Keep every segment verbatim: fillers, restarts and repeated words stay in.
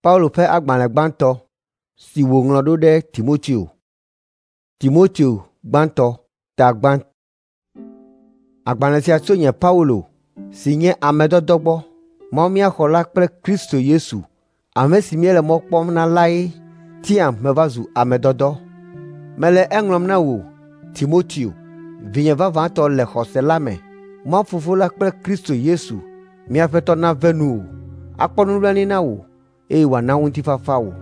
Paulo ƒe agbalẽ gbãtɔ si wòŋlɔ ɖo ɖe Timoteo. Timoteo gbãtɔ ta gbã. Agbalẽ sia tso nye Paulo si nye ame dɔdɔ gbɔ. Mawu mía xɔla kple Kristo Yesu, ame si míele mɔ kpɔm na lae tiam meva zu ame dɔdɔ. Mele eŋlɔm na wò, Timoteo, vinye vavãtɔ le xɔse la me. Mawu Fofo la kple Kristo Yesu, mía Aƒetɔ nave nu wò, akpɔ nublanui na wò, eye wòana ŋutifafa wò.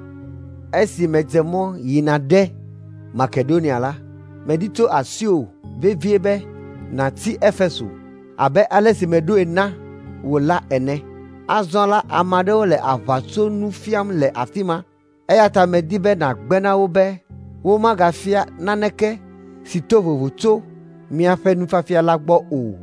Esi medze mɔ yina ɖe Makedonia la, meɖi tso asiwò vevie be nàti Efeso, abe ale si meɖoe na wò la ene. Azɔ la, ame aɖewo le aʋatsonu fiam le afi ma, eya ta medi be nàgbe na wo be womagafia naneke si to vovo tso míaƒe nufiafia la gbɔ o.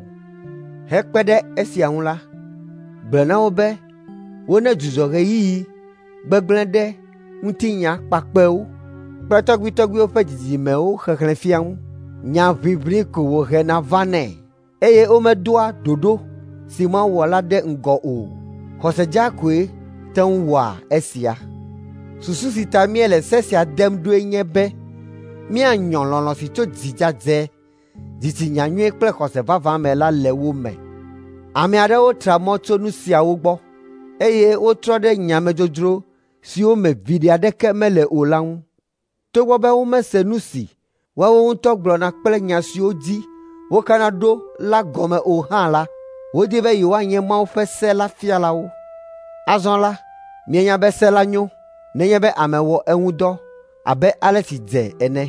Hekpe ɖe esia ŋu la, gblɔ na wo be wonedzudzɔ ɣeyiɣi gbegblẽ ɖe ŋutinya kpakpewo kple tɔgbuitɔgbuiwo ƒe dzidzimewo xexlẽfia ŋu. Nya ʋiʋli ko wòhena vanɛ, eye womedoa ɖoɖo si Mawu wɔ la ɖe ŋgɔ o. Xɔse dzakoe te ŋu wɔa esia. Susu si ta míele se sia dem ɖoe nye be míanyɔ lɔlɔ̃ si tso dzidzadze, dzitsinya nyuie kple xɔse vavã me la le wo me. Ame aɖewo tra mɔ tso nu siawo gbɔ, eye wotrɔ ɖe nyamedzodzro siwo me viɖe aɖeke mele o la ŋu. Togbɔ be womese nu si woawo ŋutɔ gblɔna kple nya siwo dzi wokana ɖo la gɔme o hã la, wodi be yewoanye Mawu ƒe se la fialawo. Azɔ la, mienya be se la nyo nenye be ame wɔ eŋu dɔ abe ale si dze ene.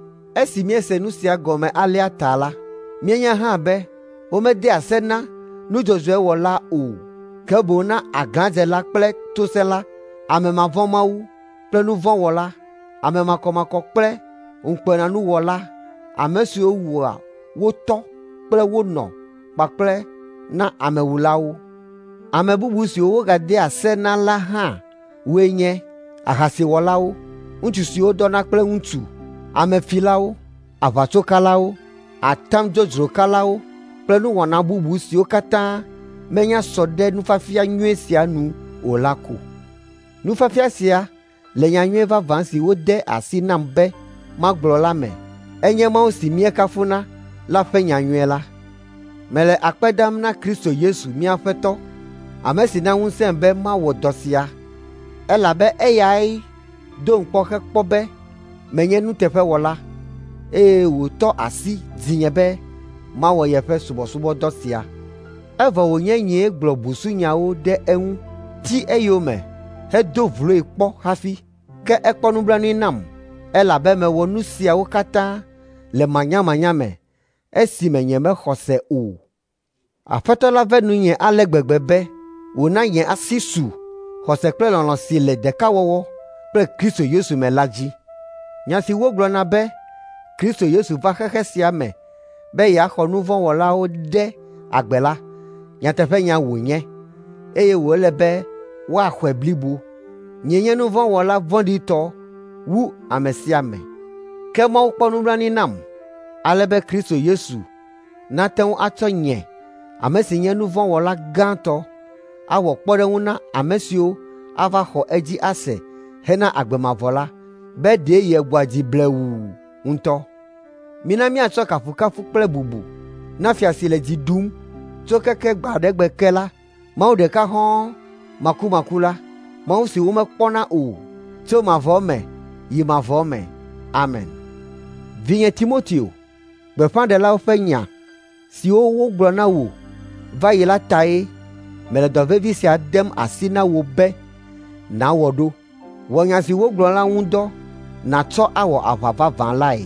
Esi miese nu sia gɔme alea ta la, mienya hã be womede ase na nudzɔdzɔe wɔla o, ke boŋ na aglãdzela kple tosẽla, ame mavɔ̃ Mawu kple nu vɔ̃ wɔla, ame makɔmakɔ kple ŋukpenanuwɔla, ame siwo wua wo tɔ kple wo nɔ kpakple na amewulawo. Ame bubu siwo wogade ase na la hã woe nye ahasiwɔlawo, ŋutsu siwo dɔna kple ŋutsu, amefilawo, aʋatsokalawo, atamdzodzrokalawo kple nuwɔna bubu siwo katã menya sɔ ɖe nufiafia nyuie sia nu o la ko. Nufiafia sia le nyanyuie vavã si wode asi nam be magblɔ la me. Enye Mawu si míekafuna la ƒe nyanyuie la. Mele akpe dam na Kristo Yesu mía Aƒetɔ, ame si na ŋusẽm be mawɔ dɔ sia, elabe eyae do ŋkpɔ hekpɔ be menye nuteƒewɔla, eye wòtɔ asi dzinye be mawɔ yeƒe subɔsubɔdɔ sia. Evɔ wònye nyee gblɔ busunyawo ɖe eŋu ti eyome hedo vloe kpɔ hafi, ke ekpɔ nublanui nam, elabe mewɔ nu siawo katã le manyamanya me esime nyemexɔ se o. Aƒetɔ la ve nunye ale gbegbe be wòna nye asi su xɔse kple lɔlɔ̃ si le ɖekawɔwɔ kple Kristo Yesu me la dzi. Nya si wogblɔna be Kristo Yesu va xexe sia me be yeaxɔ nu vɔ̃ wɔlawo ɖe agbe la, nyateƒenya wònye, eye wòle be woaxɔe blibo. Nye nu vɔ̃ wɔla vɔ̃ɖitɔ wu ame sia ame, ke Mawu kpɔ nublanui nam, ale be Kristo Yesu nate ŋu atsɔ nye, ame si nye nu vɔ̃ wɔla gãtɔ, awɔ kpɔɖeŋu na ame siwo ava xɔ edzi ase hena agbe mavɔ la, be ɖe yegbɔa dzi blewu ŋutɔ. Mina míatsɔ kafukafu kple bubu na fia si le dzi ɖum tso keke gbe aɖe gbe ke la, Mawu ɖeka hɔ̃ makumaku la, Mawu si womekpɔna o, tso mavɔ me yi mavɔ me. Amen. Vinye Timoteo, gbeƒãɖelawo ƒe nya siwo wogblɔ na wò va yi la tae mele dɔ vevi sia dem asi na wò be nàwɔ ɖo. Wɔ nya si wogblɔ la ŋu dɔ nàtsɔ awɔ aʋa vavã lae.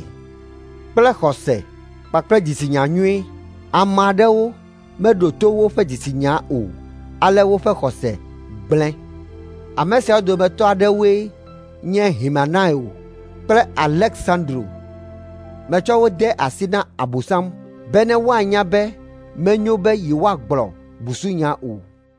Kple xɔse kpakple dzitsinya nyuie, ame aɖewo meɖo to woƒe dzitsinya o, ale woƒe xɔse gblẽ. Ame siawo dometɔ aɖewoe nye Himenaio kple Aleksandro. Metsɔ wo de asi na Abosam be ne woanya be menyo be yewoagblɔ busunya o.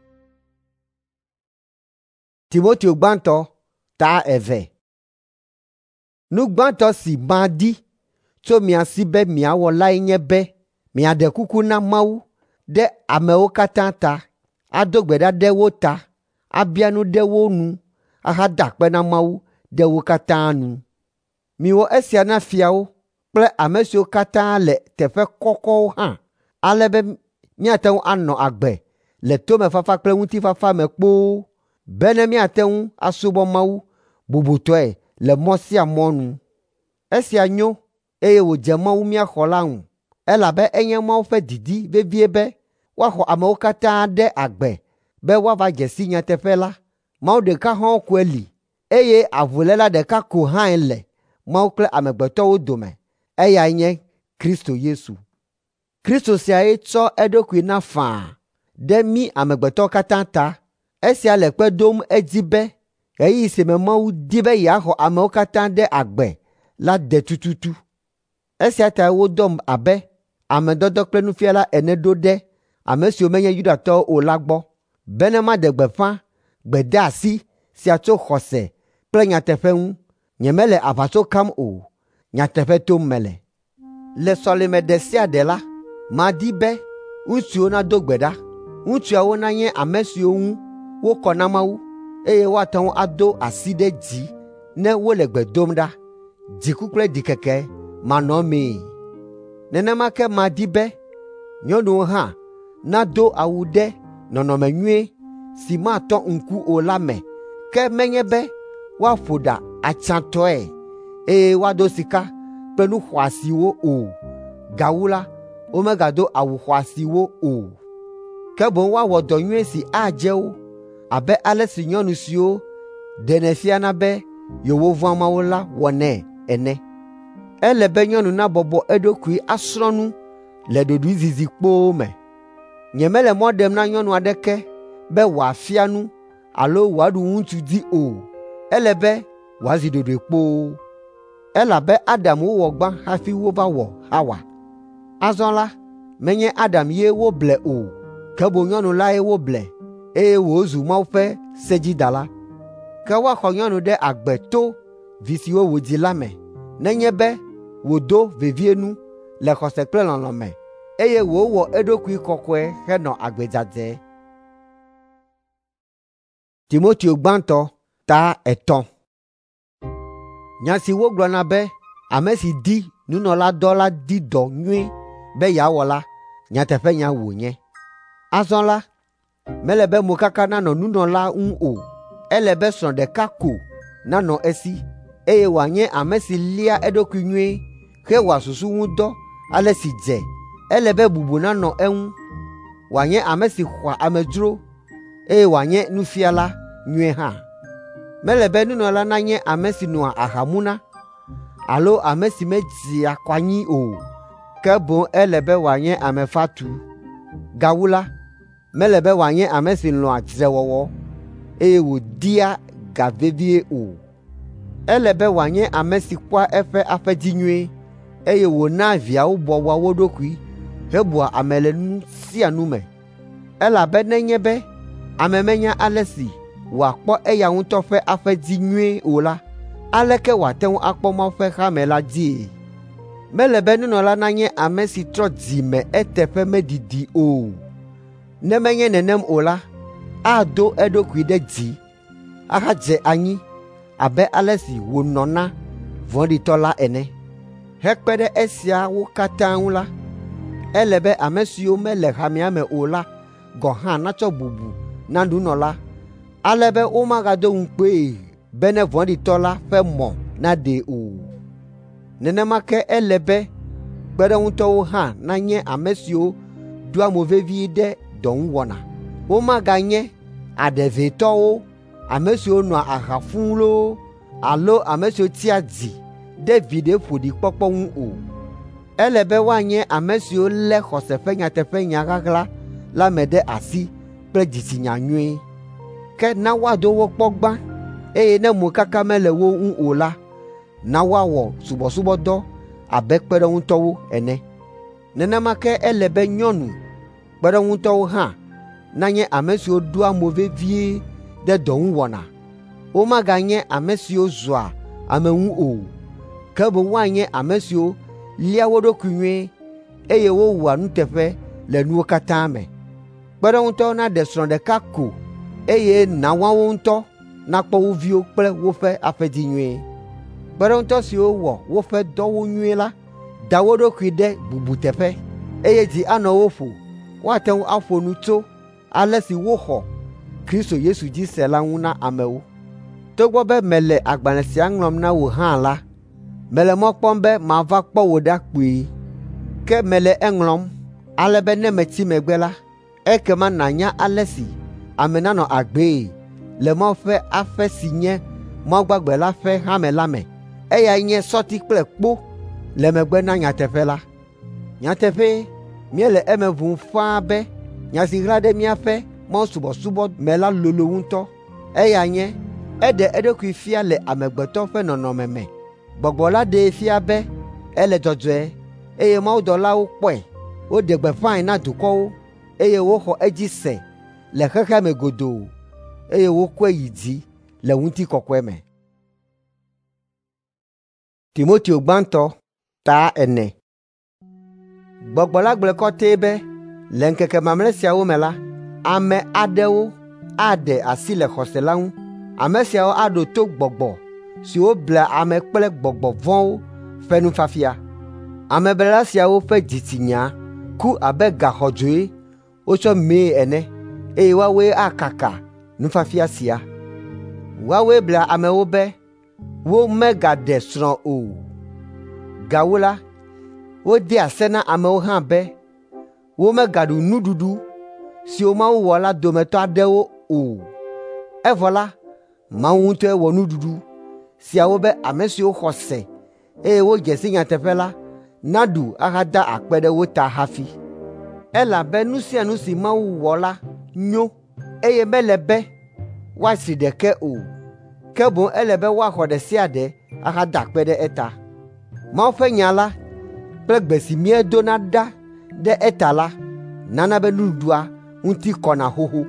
Timoteo gbãtɔ ta eve. Nu gbãtɔ si madi tso mia si be miawɔ lae nye be miaɖe kuku na Mawu ɖe amewo katã ta, ado gbe ɖa ɖe wo ta, abia nu ɖe wo nu, ahada kpe na Mawu de wo katã nu. Miwo esia na fiawo kple ame siwo katã le teƒe kɔkɔwo hã, ale be míate ŋu anɔ agbe le tomefafa kple ŋutifafa me kpoo, bene míate ŋu asubɔ Mawu bubutɔe le mɔ sia mɔ nu. Esia nyo eye wòdze Mawu mía xɔla ŋu, elabe enye Mawu ƒe didi vevie be woaxɔ amewo katã ɖe agbe be woava dze si nyateƒe la. Mawu ɖeka hã koe li, eye avuléla ɖeka ko hãe le Mawu kple amegbetɔwo dome, eyae nye Kristo Yesu. Kristo siae tsɔ eɖokui na faa ɖe mí amegbetɔwo katã ta. Esia le kpe dom edzi be ɣeyiɣi si me Mawu di be yeaxɔ amewo katã ɖe agbe la de tututu. Esia ta wodɔm abe amedɔdɔ kple nufiala ene ɖo ɖe ame siwo menye Yudatɔwo o la gbɔ, bene maɖe gbeƒã gbedeasi sia tso xɔse kple nyateƒe ŋu. Nyemele aʋatso kam o, nyateƒe tom mele. Le sɔlime ɖe sia ɖe la, madi be ŋutsuwo nado gbe ɖa. Ŋutsuawo nanye ame siwo ŋu wokɔ na Mawu, eye woate ŋu ado asi ɖe dzi ne wole gbe dom ɖa. Dziku kple ɖikeke manɔmee. Nenema ke madi be nyɔnuwo hã nado awu ɖe nɔnɔme nyuie si matɔ ŋku o la me, ke menye be woaƒo ɖa atsãtɔe, eye woado sika kple nu xɔasiwo o. Gawu la, womegado awu xɔasiwo o, ke boŋ woawɔ dɔ nyuie si adze wo, abe ale si nyɔnu siwo ɖene fiana be yewovɔ̃a Mawu la wɔnɛ ene. Ele be nyɔnu nabɔbɔ eɖokui asrɔ̃nu le ɖoɖoezizi kpoo me. Nyemele mɔ ɖem na nyɔnu aɖeke be wòafia nu alo wòaɖu ŋutsu dzi o. Ele be wòazi ɖoɖoe kpoo, elabe Adam wowɔ gbã hafi wova wɔ Hawa. Azɔ la, menye Adam ye woble o, ke boŋ nyɔnu lae woble, eye wòzu Mawu ƒe sedzidala. Ke woaxɔ nyɔnu ɖe agbe to vi siwo wòdzi la me, nenye be wòdo vevie nu le xɔse kple lɔlɔ̃ me, eye wòwɔ eɖokui kɔkɔe henɔ agbedzadze. Timoteo gbãtɔ ta etɔ̃. Nya si wogblɔna be ame si di nunɔladɔ la di dɔ nyuie be yeawɔ la, nyateƒe nya wònye. Azɔ la, mele be mokaka nanɔ nunɔla ŋu o. Ele be srɔ̃ ɖeka ko nanɔ esi, eye wòanye ame si lia eɖokui nyuie he wòa susu ŋu dɔ ale si dze. Ele be bubu nanɔ eŋu, wòanye ame si xɔa amedzro, eye wòanye nufiala nyuie hã. Mele be nunɔla nanye ame si nɔa ahamu na, alo ame si medzia kɔanyi o, ke boŋ ele be wòanye ame fatu. Gawu la, mele be wòanye ame si lɔ̃a dzrewɔwɔ, eye wòdia ga vevie o. Ele be wòanye ame si kpɔa eƒe aƒedzi nyuie, eye wòna viawo bɔbɔa wo ɖokui hebua ame le nu sia nu me. Elabe nenye be ame menya ale si wòakpɔ eya ŋutɔ ƒe aƒedzi nyuie o la, aleke wòate ŋu akpɔ Mawu ƒe xame la dzi? Mele be nunɔla nanye ame si trɔ dzi me eteƒe medidi o. Ne menye nenem o la, ado eɖokui ɖe dzi, ahadze anyi abe ale si wònɔ na vɔ̃ɖitɔ la ene. Hekpe ɖe esiawo katã ŋu la, ele be ame siwo mele hamea me o la gɔ̃ hã natsɔ bubu na nunɔla, ale be womagado ŋukpee bene vɔ̃ɖitɔ la ƒe mɔ naɖee o. Nenema ke ele be kpeɖeŋutɔwo hã nanye ame siwo ɖoa mo vevi ɖe dɔŋuwɔna. Womaganye aɖevetɔwo, ame siwo nɔa aha fũu loo, alo ame siwo tia dzi ɖe viɖe ƒoɖi kpɔkpɔ ŋu o. Ele be woanye ame siwo lé xɔse ƒe nyateƒe nya ɣaɣla la me ɖe asi kple dzitsinya nyuie. Ke na woado wo kpɔ gbã, eye ne mokaka mele wo ŋu o la, na woawɔ subɔsubɔdɔ abe kpeɖeŋutɔwo ene. Nenema ke ele be nyɔnu kpeɖeŋutɔwo hã nanye ame siwo ɖoa mo vevie ɖe dɔŋuwɔna. Womaganye ame siwo zɔa ame ŋu o, ke boŋ woanye ame siwo lia wo ɖokui nyuie, eye wowɔa nuteƒe le nuwo katã me. Kpeɖeŋutɔwo naɖe srɔ̃ ɖeka ko, eye nàwɔa wo ŋutɔ nakpɔ wo viwo kple woƒe aƒedi nyuie. Kpeɖeŋutɔ siwo wɔ woƒe dɔwo nyuie la da wo ɖokui ɖe bubuteƒe, eye dzi anɔ wo ƒo, woate ŋu aƒo nu tso ale si woxɔ Kristo Yesu dzi se la ŋu na amewo. Togbɔ be mele agbalẽ sia ŋlɔm na wò hã la, mele mɔ kpɔm be mava kpɔ wò ɖa kpuie. Ke mele eŋlɔm ale be ne metsi megbe la, ekema nànya ale si ame nanɔ agbee le mɔ ƒe aƒe si nye mɔ gbagbe la ƒe hame la me. Eyae nye sɔti kple kpo le megbe na nyateƒe la. Nyateƒe, míele eme ʋum ƒãa be nya si ɣla ɖe míaƒe mɔsubɔsubɔ me la lolo ŋutɔ. Eya nye, eɖe eɖokui fia le amegbetɔ ƒe nɔnɔme me. Gbɔgbɔ la ɖee fia be ele dzɔdzɔe, eye mawudɔlawo kpɔe. Woɖe gbeƒãe na dukɔwo, eye woxɔ edzi se le xexea me godoo, eye wokɔe yi dzi le ŋutikɔkɔe me. Timoteo gbãtɔ ta ene. Gbɔgbɔ la gblɔ kɔtɛe be le ŋkeke mamlɛ siawo me la, ame aɖewo aɖe asi le xɔse la ŋu. Ame siawo aɖo to gbɔgbɔ siwo blea ame kple gbɔgbɔ vɔ̃wo ƒe nufiafia. Ameblela siawo ƒe dzitsinya ku abe gaxɔdzoe wotsɔ mee ene, eye woawoe akaka nufiafia sia. Woawoe blea amewo be womegaɖe srɔ̃ o. Gawu la, wode ase na amewo hã be womegaɖu nuɖuɖu siwo Mawu wɔ la dometɔ aɖewo o. Evɔ la, Mawu ŋutɔe wɔ nuɖuɖu siawo be ame siwo xɔ se, eye wodze si nyateƒe la, naɖu ahada akpe ɖe wo ta hafi. Elabe nu sia nu si Mawu wɔ la nyo, eye mele be woasri ɖeke o, ke boŋ ele be woaxɔ ɖe sia ɖe ahada akpe ɖe eta. Mawu ƒe nya la kple gbe si míedona ɖa ɖe eta la nana be nuɖuɖua ŋuti kɔna xoxo.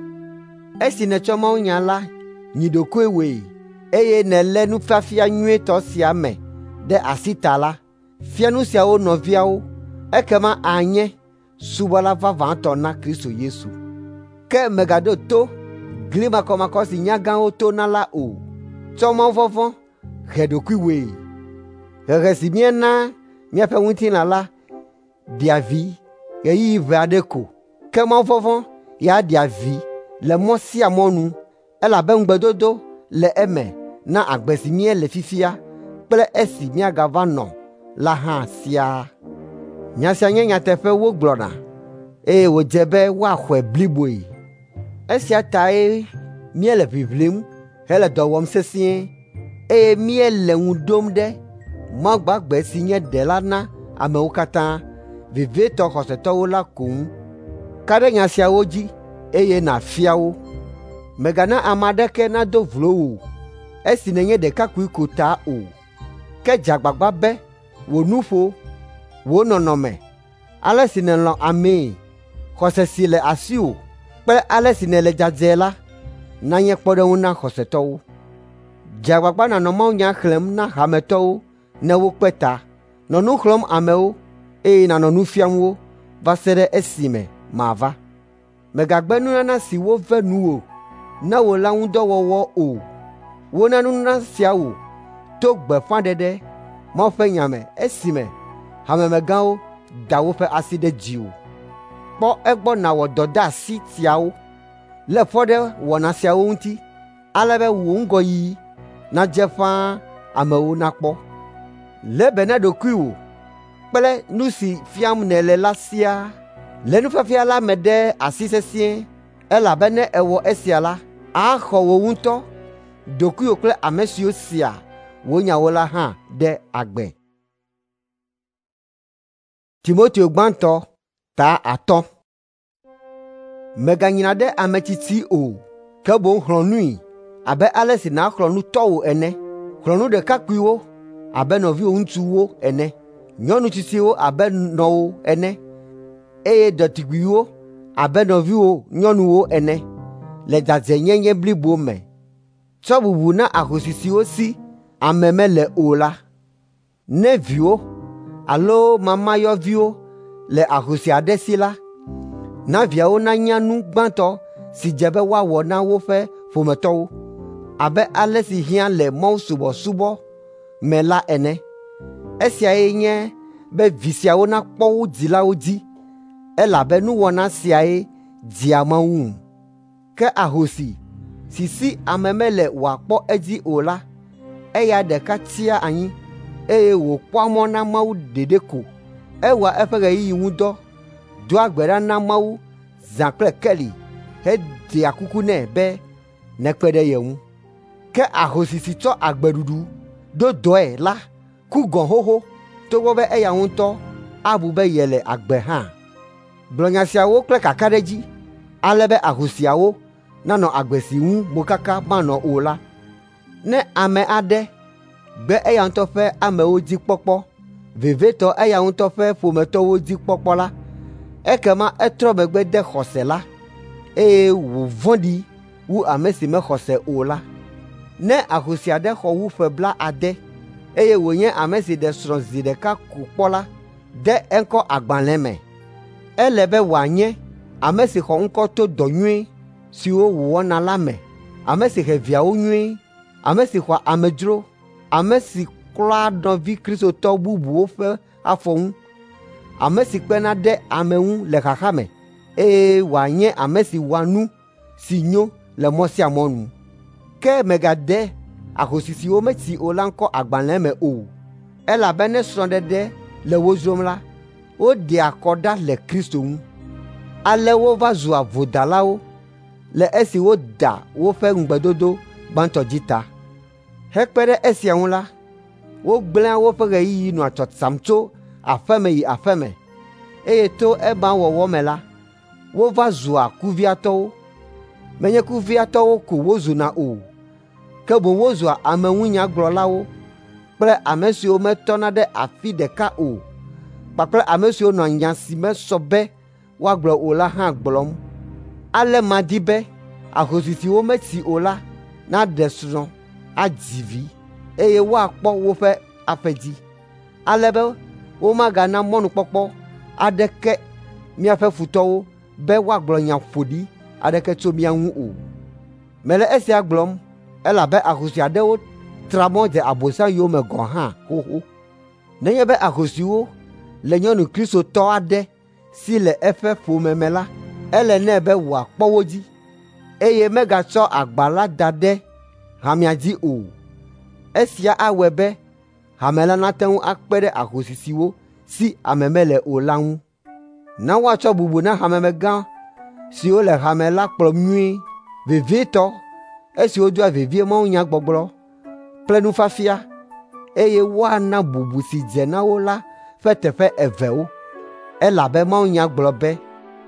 Esi nètsɔ mawunya la nyi ɖokui woe, eye nèlé nufiafia nyuietɔ sia me ɖe asi ta la, fia nu siawo nɔviawo, ekema anye subɔla vavãtɔ na Kristo Yesu. Ke megaɖo to gli makɔmakɔ si nyagãwo tona la o. Tsɔ mawuvɔvɔ̃ he ɖokui woe. Hehe si míena míaƒe ŋutilã la ɖia vi ɣeyiɣi ʋe aɖe ko, ke mawuvɔvɔ̃ ya ɖia vi le mɔ sia mɔ nu, elabe ŋugbedodo le eme na agbe si míele fifia kple esi míagava nɔ la hã siaa. Nya sia nye nyateƒe wogblɔna, eye wòdze be woaxɔe bliboe. Esia tae míele ʋiʋlim hele dɔ wɔm sesĩe, eye míele ŋu ɖom ɖe Mawu gbagbe si nye ɖela na amewo katã, vevietɔ xɔsetɔwo la ko ŋu. Ka ɖe nya siawo dzi, eye nàfia wo. Mègana ame aɖeke nado vlo wò esi nènye ɖekakpui ko ta o, ke dze agbagba be wò nuƒo, wò nɔnɔme, ale si nèlɔ̃ amee, xɔse si le asiwò kple ale si nèle dzadzɛe la, nanye kpɔɖeŋu na xɔsetɔwo. Dze agbagba nànɔ mawunya xlẽm na hametɔwo ne wokpe ta, nɔ nu xlɔ̃m amewo, eye nànɔ nu fiam wo va se ɖe esime mava. Mègagbe nunana si wove nuwò na wò la ŋu dɔ wɔwɔ o. Wona nunana sia wò to gbeƒãɖeɖe Mawu ƒe nya me esime hamemegãwo da woƒe asi ɖe dziwò. Kpɔ egbɔ nàwɔ dɔdeasi siawo. Lé ƒɔ ɖe wɔna siawo ŋuti, ale be wò ŋgɔyiyi nadze ƒãa amewo nakpɔ. Lé be na ɖokuiwò kple nu si fiam nèle la siaa. Le nufiafia la me ɖe asi sesĩe, elabe ne èwɔ esia la, axɔ wò ŋutɔ, ɖokuiwò kple ame siwo sia wò nyawo la hã ɖe agbe. Timoteo gbãtɔ ta atɔ̃. Mèganyina ɖe ametsitsi o, ke boŋ xlɔ̃ nui abe ale si nàxlɔ̃ nu tɔwò ene. Xlɔ̃ nu ɖekakpuiwo abe nɔviwò ŋutsuwo ene, nyɔnu tsitsiwo abe nɔwo ene, eye ɖetugbiwo abe nɔviwò nyɔnuwo ene, le dzadzɛnyenye blibo me. Tsɔ bubu na ahosi siwo si ame mele o la. Ne viwo alo mamayɔviwo le ahosi aɖe si la, na viawo nanya nu gbãtɔ si dze be woawɔ na woƒe ƒometɔwo. abe ale si hiã le mɔsubɔsubɔ me la ene. Esiae nye be vi siawo nakpɔ wo dzilawo dzi, elabe nuwɔna siae dzia Mawu. Ke ahosi si si ame mele wòakpɔ edzi o la, eya ɖeka tia anyi, eye wòkpɔa mɔ na Mawu ɖeɖe ko. Ewɔa eƒe ɣeyiɣi ŋu dɔ, doa gbe ɖa na Mawu zã kple keli, heɖea kuku nɛ be nekpe ɖe ye ŋu. Ke ahosi si tsɔ agbeɖuɖu ɖo dɔe la ku gɔ̃ xoxo, togbɔ be eya ŋutɔ abu be yele agbe hã. Gblɔnya siawo kple kakaɖedzi, ale be ahosiawo nanɔ agbe si ŋu mokaka manɔ o la. Ne ame aɖe gbe eya ŋutɔ ƒe amewo dzi kpɔkpɔ, vevetɔ eya ŋutɔ ƒe ƒometɔwo dzi kpɔkpɔ la, ekema etrɔ megbe de xɔse la, eye wòvɔ̃ɖi wu ame si mexɔse o la. Ne ahosi aɖe xɔ wu ƒe bla ade, eye wònye ame si ɖe srɔ̃ zi ɖeka ko kpɔ la, de eŋkɔ agbalẽ me. Ele be wòanye ame si xɔ ŋkɔ to dɔ nyuie siwo wòwɔna la me, ame si he viawo nyuie, ame si xɔa amedzro, ame si klɔa nɔvi kristotɔ bubuwo ƒe afɔ ŋu, ame si kpena ɖe ame ŋu le xaxa me, eye wòanye ame si wɔa nu si nyo le mɔ sia mɔ nu. Ke megade ahosi siwo metsi o la ŋkɔ agbalẽ me o, elabena srɔ̃ɖeɖe le wo zrom la, woɖea akɔ ɖa le Kristo ŋu. Ale wova zua vodalawo le esi woda woƒe ŋugbedodo gbãtɔ dzi ta. Hekpe ɖe esia ŋu la, wogblẽa woƒe ɣeyiɣi nɔa tsɔtsam tso aƒe me yi aƒe me, eye to ema wɔwɔ me la, wova zua kuviatɔwo. Menye kuviatɔwo ko wozuna o, ke boŋ wozua ameŋunyagblɔlawo kple ame siwo metɔna ɖe afi ɖeka o, kpakple ame siwo nɔa nya si mesɔ be woagblɔ o la hã gblɔm. Ale madi be ahosi siwo metsi o la naɖe srɔ̃, adzi vi, eye woakpɔ woƒe aƒedzi, ale be womagana mɔnukpɔkpɔ aɖeke míaƒe futɔwo be woagblɔ nya ƒoɖi aɖeke tso mía ŋu o. Mele esia gblɔm, elabe ahosi aɖewo tra mɔ de Abosam yome gɔ̃ hã xoxo. Nenye be ahosiwo le nyɔnu kristotɔ aɖe si le eƒe ƒome me la, ele nɛ be wòakpɔ wo dzi, eye megatsɔ agba la da ɖe hamea dzi o. Esia awɔe be hame la nate ŋu akpe ɖe ahosi siwo si ame mele o la ŋu. Na woatsɔ bubu na hamemegã siwo le hame la kplɔm nyuie, vevietɔ, esiwo doa vevie mawunyagbɔgblɔ kple nufiafia, eye woana bubu si dze na wo la ƒe teƒe evewo. Elabe mawunya gblɔ be,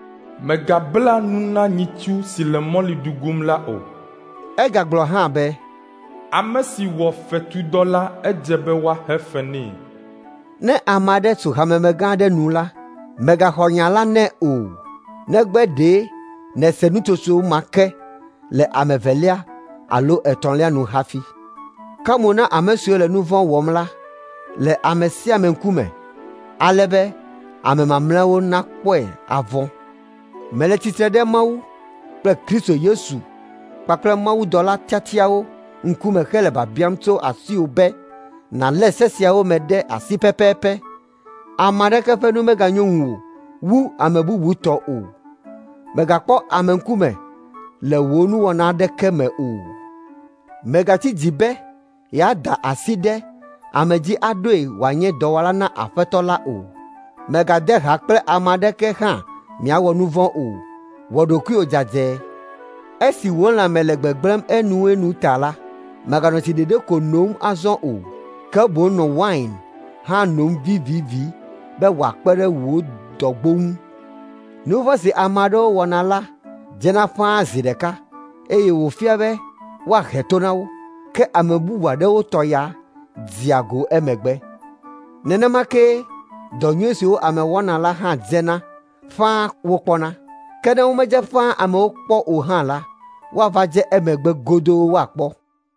megabla nu na nyitsu si le mɔli dugum la o. Egagblɔ hã be, ame si wɔ fetudɔ la edze be woahe fe nɛ. Ne ame aɖe tso hamemegã aɖe nu la, megaxɔ nya la nɛ o, negbe ɖe nèse nutsotso ma ke le ame evelia alo etɔ̃lia nu hafi. Ka mo na ame siwo le nu vɔ̃ wɔm la le ame sia ame ŋkume, ale be ame mamlɛawo nakpɔe avɔ. Mele tsitre ɖe Mawu kple Kristo Yesu kpakple mawudɔla tiatiawo ŋkume hele biabiam tso asiwò be nàlé se siawo me ɖe asi pɛpɛpɛ. Ame aɖeke ƒe nu meganyo ŋuwò wu ame bubu tɔ o. Mègakpɔ ame ŋkume le wò nuwɔna aɖeke me o. Mègatsi dzi be yeada asi ɖe ame dzi aɖoe wòanye dɔwɔla na Aƒetɔ la o. Mègade ha kple ame aɖeke hã miawɔ nu vɔ̃ o. Wɔ ɖokuiwò dzadze. Esi wò lãme le gbegblẽm enuenu ta la, mèganɔ tsiɖeɖe ko nom azɔ o, ke boŋ nɔ wain hã nom vivivi be wòakpe ɖe wò dɔgbo ŋu. Nu vɔ̃ si ame aɖewo wɔna la dzena ƒãa zi ɖeka, eye wòfia be woahe to na wo, ke ame bubu aɖewo tɔ ya dzia go emegbe. Nenema ke dɔ nyui siwo ame wɔna la hã dzena ƒãa wokpɔna. Ke ne womedze ƒãa amewo kpɔ o hã la, woava dze emegbe godoo woakpɔ.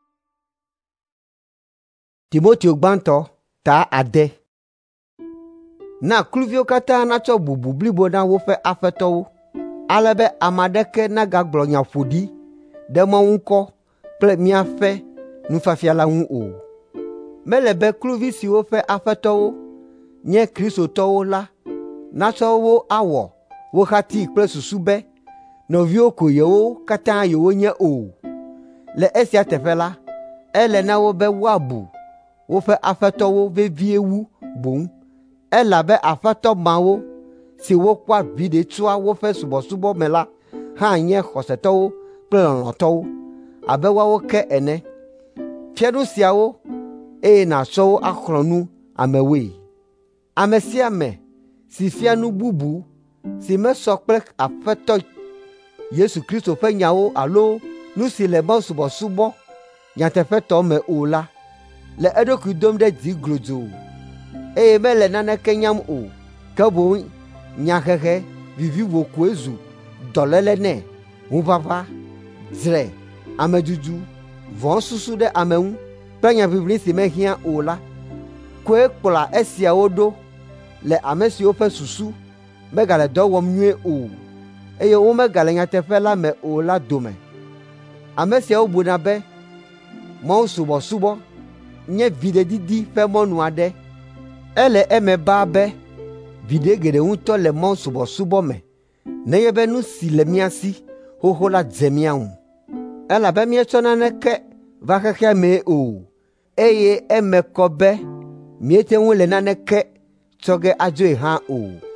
Timoteo gbãtɔ ta ade. Na kluviwo katã natsɔ bubu blibo na woƒe aƒetɔwo, ale be ame aɖeke nagagblɔ nya ƒoɖi ɖe Mawu ŋkɔ kple míaƒe nufiafia la ŋu o. Mele be kluvi siwo ƒe aƒetɔwo nye kristotɔwo la natsɔ wo awɔ wo xati kple susu be nɔviwo ko yewo katã yewo nye o. Le esia teƒe la, ele na wo be woabu woƒe aƒetɔwo vevie wu boŋ, elabe aƒetɔ mawo si wokpɔa viɖe tsoa woƒe subɔsubɔ me la hã nye xɔsetɔwo kple lɔlɔ̃tɔwo abe woawo ke ene. Fia nu siawo eye nàtsɔ wo axlɔ̃ nu amewoe. Ame sia ame si fia nu bubu si mesɔ kple Aƒetɔ Yesu Kristo ƒe nyawo alo nu si le mawusubɔsubɔ nyateƒetɔ me o la, le eɖokui dom ɖe dzi glodzo, eye mele naneke nyam o, ke boŋ nyahehe vivivo koe zu dɔléle nɛ, ŋuʋaʋã, dzre, amedudu, vɔ̃susu ɖe ame ŋu kple nyaʋiʋli si mehiã o la, koe kplɔa esiawo ɖo le ame siwo ƒe susu megale dɔ wɔm nyuie o, eye womegale nyateƒe la me o la dome. Ame siawo buna be mawusubɔsubɔ nye viɖedidi ƒe mɔnu aɖe. Ele eme baa be viɖe geɖe ŋutɔ le mawusubɔsubɔ me, nenye be nu si le mía si xoxo la dze mía ŋu. Elabe míetsɔ naneke va xexea mee o, eye eme kɔ be míete ŋu le naneke tsɔ ge adzoe hã o.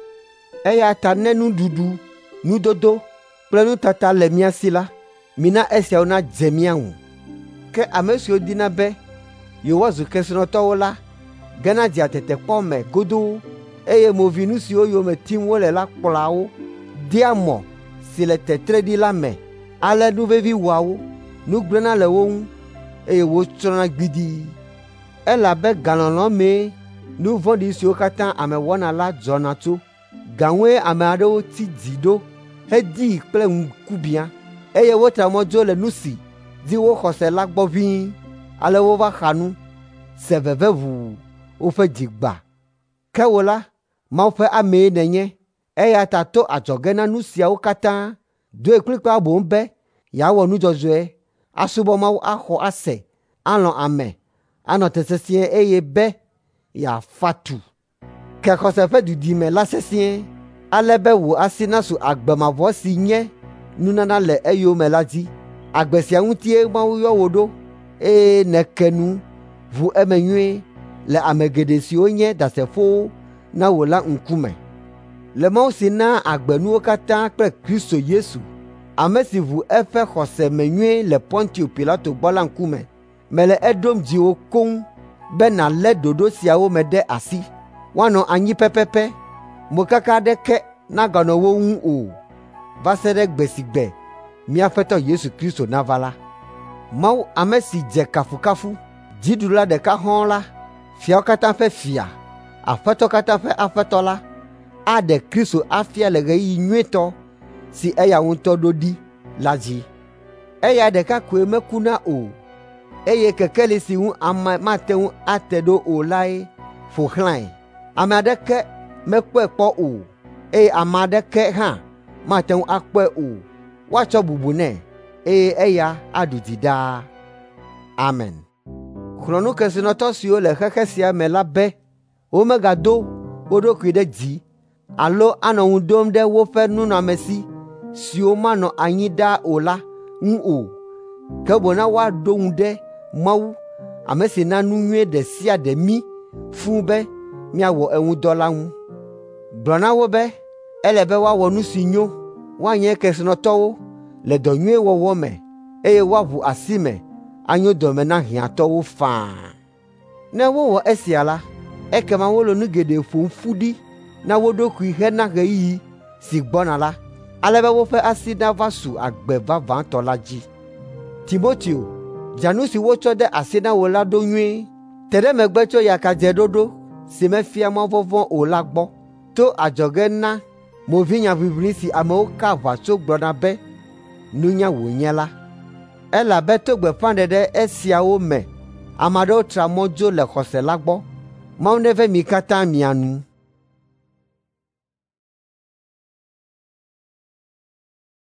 Eya ta ne nuɖuɖu, nudodo kple nutata le mía si la, mina esiawo nadze mía ŋu. Ke ame siwo dina be yewoazu kesinɔtɔwo la gena dziatetekpɔ me godoo, eye movinu siwo yome tim wole la kplɔa wo dea mɔ si le tetre ɖi la me, ale nuvevi wɔa wo, nu gblẽna le wo ŋu, eye wotsrɔ̃na gbidii. Elabe galɔlɔ̃ mee nu vɔ̃ɖi siwo katã ame wɔna la dzɔna tso. Gãwoe ame aɖewo ti dzi ɖo hedii kple ŋkubiã, eye wotra mɔ dzo le nu si dzi woxɔ se la gbɔ ʋĩi, ale wova xa nu, se veve ʋuu, woƒe dzi gbã. Ke wò la, Mawu ƒe amee nènye, eya ta to adzɔge na nu siawo katã, doe kplikpaa boŋ be yeawɔ nu dzɔdzɔe, asubɔ Mawu, axɔ ase, alɔ̃ ame, anɔ te sesĩe, eye be yeafa tu. Ke xɔse ƒe didime la sesĩe, ale be wò asi nasu agbe mavɔ si nye nunana le eyome la dzi. Agbe sia ŋutie Mawu yɔ wò ɖo, eye nèke nu ʋu eme nyuie le ame geɖe siwo nye ɖasefowo na wò la ŋkume. Le Mawu si naa agbe nuwo katã kple Kristo Yesu, ame si ʋu eƒe xɔse me nyuie le Pontio Pilato gbɔ la ŋkume, mele eɖom dziwò koŋ be nàlé ɖoɖo siawo me ɖe asi, woanɔ anyi pɛpɛpɛ, mokaka aɖeke naganɔ wo ŋu o, va se ɖe gbe si gbe mía Aƒetɔ Yesu Kristo nava la. Mawu ame si dze kafukafu, dziɖula ɖeka hɔ̃ la, fiawo katã ƒe fia, aƒetɔ katã ƒe aƒetɔ la, aɖe Kristo afia le ɣeyiɣi nyuietɔ si eya ŋutɔ ɖo ɖi la dzi. Eya ɖeka koe mekuna o, eye kekeli si ŋu ame mate ŋu ate ɖo o lae ƒo xlãe. Ame aɖeke mekpɔe kpɔ o, eye ame aɖeke hã mate ŋu akpɔe o. Woatsɔ bubu nɛ, eye eya aɖu dzi ɖaa. Amen. Xlɔ̃nu kesinɔtɔ siwo le xexe sia me la be womegado wo ɖokui ɖe dzi alo anɔ ŋu ɖom ɖe woƒe nunɔamesi siwo manɔ anyi ɖaa o la ŋu o, ke boŋ na woaɖo ŋu ɖe Mawu, ame si na nu nyuie ɖe sia ɖe mí fũu be míawɔ eŋu dɔ la ŋu. Gblɔ na wo be ele be woawɔ nu si nyo, woanye kesinɔtɔwo le dɔ nyuie wɔwɔ me, eye woaʋu asi me anyo dɔme na hiãtɔwo fãa. Ne wowɔ esia la, ekema wole nu geɖe ƒom ƒu ɖi na wo ɖokui hena ɣeyiɣi si gbɔna la, ale be woƒe asi nava su agbe vavãtɔ la dzi. Timoteo, dzra nu si wotsɔ de asi na wò la ɖo nyuie. Te ɖe megbe tso yakadzeɖoɖo si mefia mɔvɔvɔ̃ o la gbɔ. To adzɔge na movinya ʋiʋli si amewo ka aʋa tso gblɔna be nunya wònye la. Elabe to gbeƒãɖeɖe esiawo me, ame aɖewo tra mɔ dzo le xɔse la gbɔ. Mawu neve mi katã mia nu.